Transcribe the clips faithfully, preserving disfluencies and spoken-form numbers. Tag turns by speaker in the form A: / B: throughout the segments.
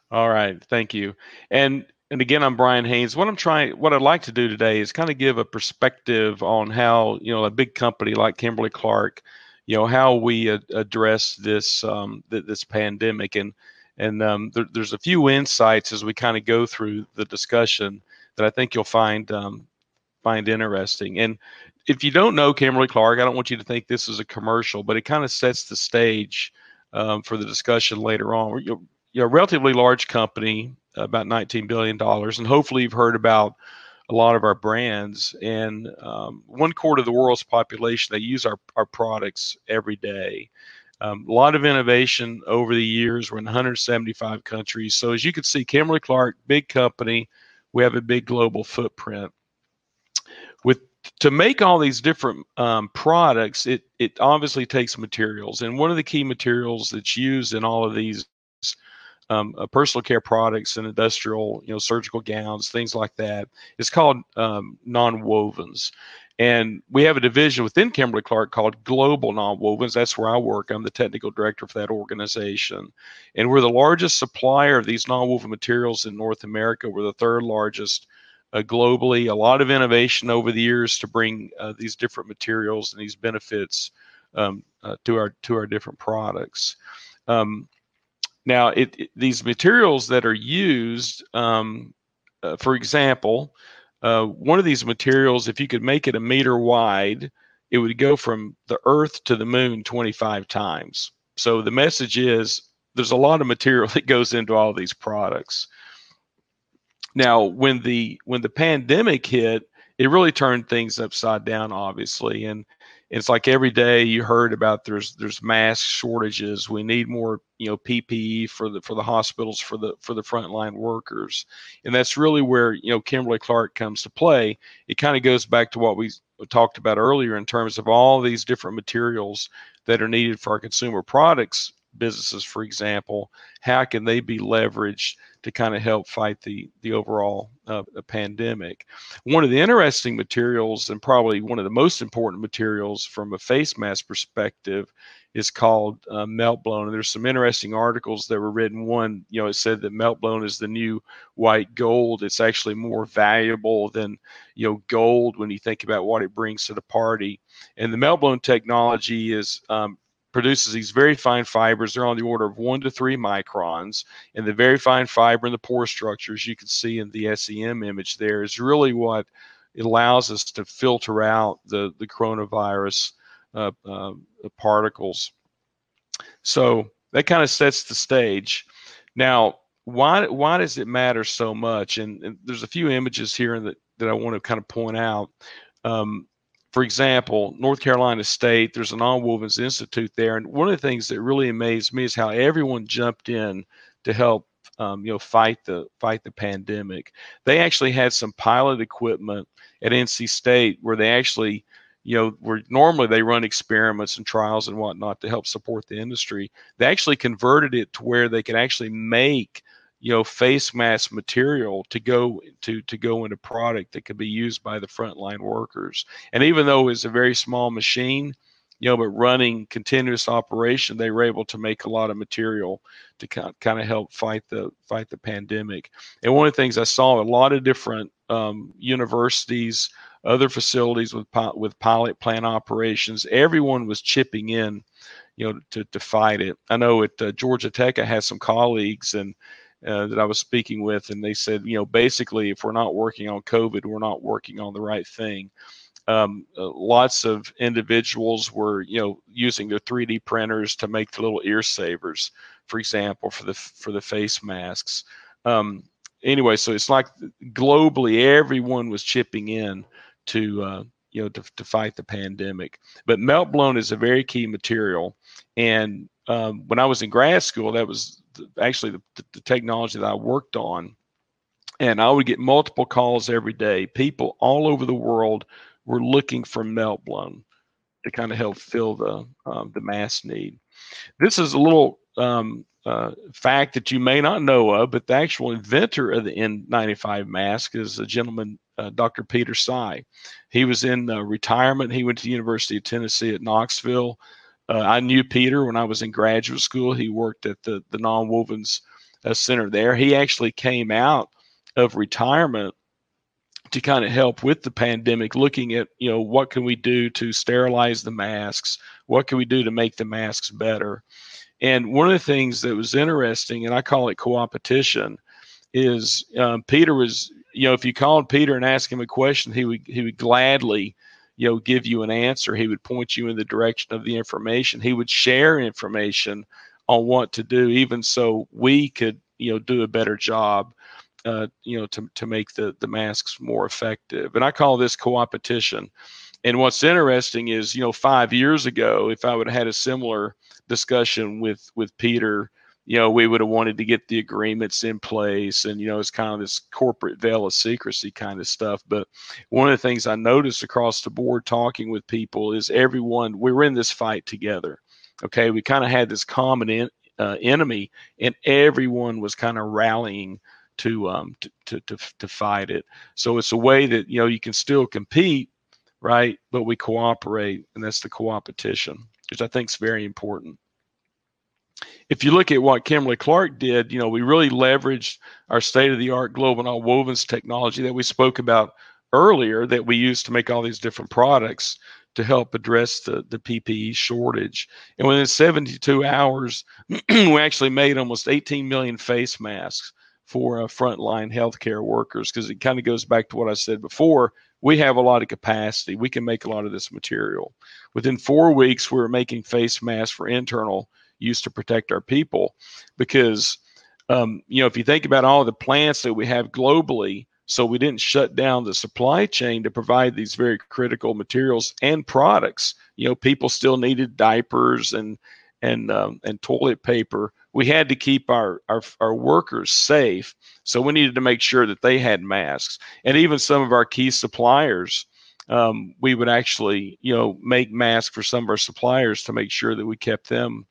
A: All right, thank you. And and again, I'm Brian Haynes. What I'm trying, what I'd like to do today is kind of give a perspective on how, you know, a big company like Kimberly Clark, you know, how we uh, address this um, th- this pandemic, and and um, there, there's a few insights as we kind of go through the discussion that I think you'll find um, find interesting. And if you don't know Kimberly Clark, I don't want you to think this is a commercial, but it kind of sets the stage um, for the discussion later on. We're, you know, a relatively large company, about nineteen billion dollars, and hopefully you've heard about a lot of our brands. And um, one quarter of the world's population, they use our, our products every day. Um, a lot of innovation over the years. We're in one hundred seventy-five countries. So as you can see, Kimberly Clark, big company, we have a big global footprint with to make all these different um, products. It it obviously takes materials, and one of the key materials that's used in all of these um, uh, personal care products and industrial, you know, surgical gowns, things like that, is called um, non-wovens. And we have a division within Kimberly Clark called Global Nonwovens. That's where I work. I'm the technical director for that organization. And we're the largest supplier of these nonwoven materials in North America. We're the third largest uh, globally. A lot of innovation over the years to bring uh, these different materials and these benefits um, uh, to our to our different products. Um, Now, it, it, these materials that are used, um, uh, for example, uh, one of these materials, if you could make it a meter wide, it would go from the Earth to the moon twenty-five times. So the message is there's a lot of material that goes into all these products. Now, when the when the pandemic hit, it really turned things upside down, obviously, and it's like every day you heard about there's there's mask shortages. We need more, you know, P P E for the for the hospitals, for the for the frontline workers, and that's really where, you know, Kimberly Clark comes to play. It kind of goes back to what we talked about earlier in terms of all these different materials that are needed for our consumer products businesses, for example. How can they be leveraged to kind of help fight the the overall uh, pandemic? One of the interesting materials, and probably one of the most important materials from a face mask perspective, is called uh, melt blown. And there's some interesting articles that were written. One, you know, it said that melt blown is the new white gold. It's actually more valuable than, you know, gold when you think about what it brings to the party. And the melt blown technology is um, produces these very fine fibers. They're on the order of one to three microns. And the very fine fiber in the pore structures you can see in the S E M image there is really what it allows us to filter out the, the coronavirus uh, uh, particles. So that kind of sets the stage. Now, why why does it matter so much? And, and there's a few images here that, that I want to kind of point out. Um, for example, North Carolina State, there's an Nonwovens Institute there, and one of the things that really amazed me is how everyone jumped in to help, um, you know, fight the fight the pandemic. They actually had some pilot equipment at N C State where they actually, you know, where normally they run experiments and trials and whatnot to help support the industry. They actually converted it to where they can actually make, you know, face mask material to go to to go into product that could be used by the frontline workers. And even though it's a very small machine, you know, but running continuous operation, they were able to make a lot of material to kind of help fight the fight the pandemic. And one of the things I saw, a lot of different um, universities, other facilities with with pilot plant operations, everyone was chipping in, you know, to to fight it. I know at uh, Georgia Tech, I had some colleagues and uh, that I was speaking with, and they said, you know, basically, if we're not working on COVID, we're not working on the right thing. Um, uh, lots of individuals were, you know, using their three D printers to make the little ear savers, for example, for the for the face masks. Um, anyway, so it's like globally, everyone was chipping in to uh, you know to, to fight the pandemic. But melt blown is a very key material, and um, when I was in grad school, that was the, actually the, the technology that I worked on, and I would get multiple calls every day. People all over the world were looking for melt blown to kind of help fill the um, the mass need. This is a little um, uh, fact that you may not know of, but the actual inventor of the N ninety-five mask is a gentleman, uh, Doctor Peter Tsai. He was in uh, retirement. He went to the University of Tennessee at Knoxville. Uh, I knew Peter when I was in graduate school. He worked at the the Nonwovens uh, center there. He actually came out of retirement to kind of help with the pandemic, looking at, you know, what can we do to sterilize the masks? What can we do to make the masks better? And one of the things that was interesting, and I call it co-opetition, is um, Peter was, you know, if you called Peter and asked him a question, he would he would gladly, you know, give you an answer. He would point you in the direction of the information. He would share information on what to do, even so we could, you know, do a better job, uh, you know, to to make the the masks more effective. And I call this co-opetition. And what's interesting is, you know, five years ago, if I would have had a similar discussion with with Peter, you know, we would have wanted to get the agreements in place, and, you know, it's kind of this corporate veil of secrecy kind of stuff. But one of the things I noticed across the board talking with people is everyone, we were in this fight together. Okay. We kind of had this common in, uh, enemy, and everyone was kind of rallying to, um, to, to, to, to fight it. So it's a way that, you know, you can still compete, right? But we cooperate, and that's the co-opetition, which I think is very important. If you look at what Kimberly-Clark did, you know, we really leveraged our state-of-the-art global nonwovens technology that we spoke about earlier that we use to make all these different products to help address the, the P P E shortage. And within seventy-two hours, we actually made almost eighteen million face masks for uh, frontline healthcare workers, because it kind of goes back to what I said before. We have a lot of capacity. We can make a lot of this material. Within four weeks, we were making face masks for internal use to protect our people, because, um, you know, if you think about all the plants that we have globally, so we didn't shut down the supply chain to provide these very critical materials and products. You know, people still needed diapers and and um, and toilet paper. We had to keep our, our our workers safe, so we needed to make sure that they had masks. And even some of our key suppliers, um, we would actually, you know, make masks for some of our suppliers to make sure that we kept them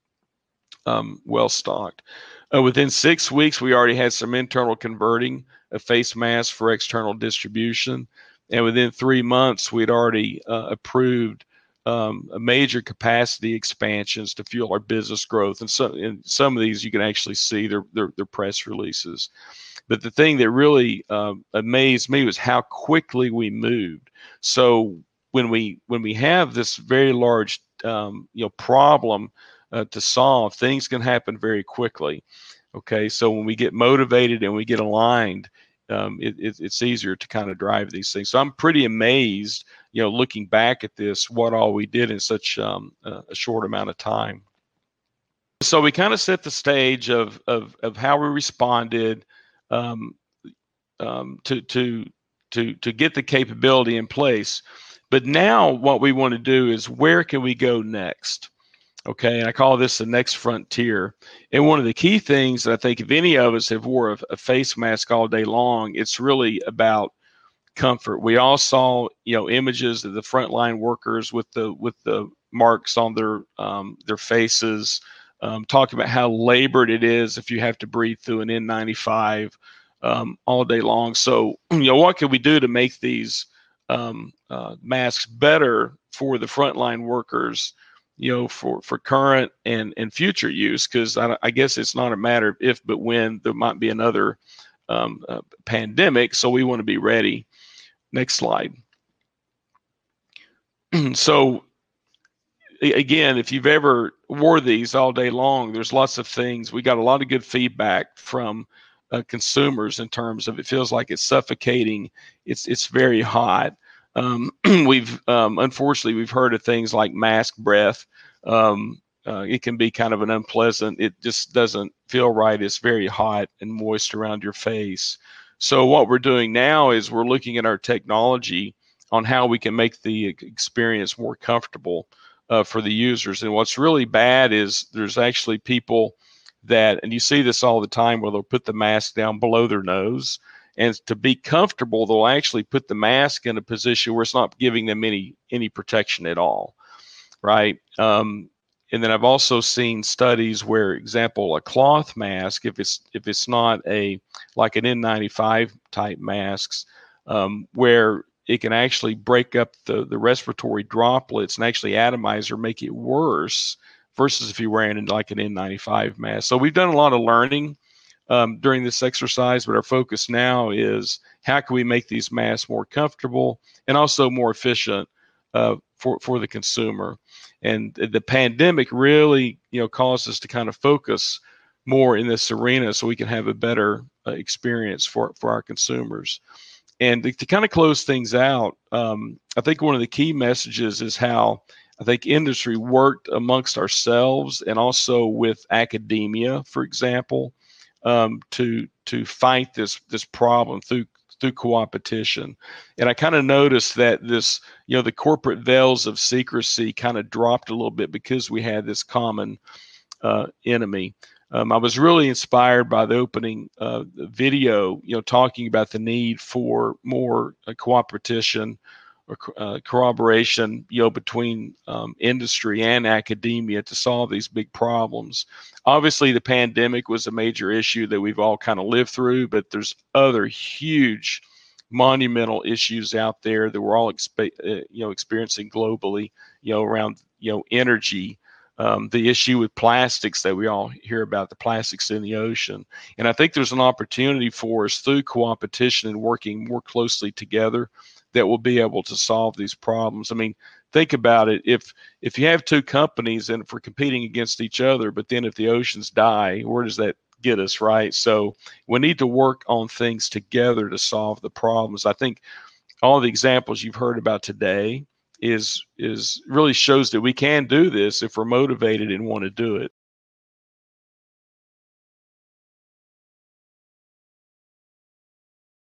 A: um, well stocked. Uh, within six weeks, we already had some internal converting of face masks for external distribution, and within three months, we'd already uh, approved Um, a major capacity expansions to fuel our business growth. And so in some of these, you can actually see their, their, their press releases. But the thing that really um, amazed me was how quickly we moved. So when we when we have this very large um, you know problem uh, to solve, things can happen very quickly. Okay, so when we get motivated and we get aligned, Um, it, it, it's easier to kind of drive these things. So I'm pretty amazed, you know, looking back at this, what all we did in such um, a, a short amount of time. So we kind of set the stage of of, of how we responded um, um, to to to to get the capability in place. But now what we want to do is, where can we go next? Okay, and I call this the next frontier. And one of the key things that I think if any of us have wore a, a face mask all day long, it's really about comfort. We all saw, you know, images of the frontline workers with the with the marks on their um, their faces, um, talking about how labored it is if you have to breathe through an N ninety-five um, all day long. So, you know, what can we do to make these um, uh, masks better for the frontline workers, you know, for, for current and, and future use? Because I, I guess it's not a matter of if, but when there might be another um, uh, pandemic. So we want to be ready. Next slide. So again, if you've ever wore these all day long, there's lots of things. We got a lot of good feedback from uh, consumers in terms of, it feels like it's suffocating. It's, it's very hot. Um, we've um, unfortunately we've heard of things like mask breath. Um, uh, it can be kind of an unpleasant. It just doesn't feel right. It's very hot and moist around your face. So what we're doing now is we're looking at our technology on how we can make the experience more comfortable uh, for the users. And what's really bad is there's actually people that, and you see this all the time, where they'll put the mask down below their nose. And to be comfortable, they'll actually put the mask in a position where it's not giving them any any protection at all, right? Um, and then I've also seen studies where, example, a cloth mask, if it's if it's not a like an N ninety-five type masks, um, where it can actually break up the the respiratory droplets and actually atomize or make it worse, versus if you're wearing like an N ninety-five mask. So we've done a lot of learning um, during this exercise, but our focus now is how can we make these masks more comfortable and also more efficient uh, for for the consumer. And the pandemic really, you know, caused us to kind of focus more in this arena so we can have a better uh, experience for for our consumers. And to, to kind of close things out, um, I think one of the key messages is how I think industry worked amongst ourselves and also with academia, for example, um, to to fight this this problem through through coopetition. And I kind of noticed that this, you know, the corporate veils of secrecy kind of dropped a little bit because we had this common uh, enemy. Um, I was really inspired by the opening uh, video, you know, talking about the need for more uh, cooperation or uh, corroboration, you know, between um, industry and academia to solve these big problems. Obviously, the pandemic was a major issue that we've all kind of lived through, but there's other huge, monumental issues out there that we're all, expe- uh, you know, experiencing globally, you know, around, you know, energy. Um, the issue with plastics that we all hear about, the plastics in the ocean. And I think there's an opportunity for us through coopetition and working more closely together that will be able to solve these problems. I mean, think about it. If if you have two companies and if we're competing against each other, but then if the oceans die, where does that get us, right? So we need to work on things together to solve the problems. I think all the examples you've heard about today is is really shows that we can do this if we're motivated and want to do it.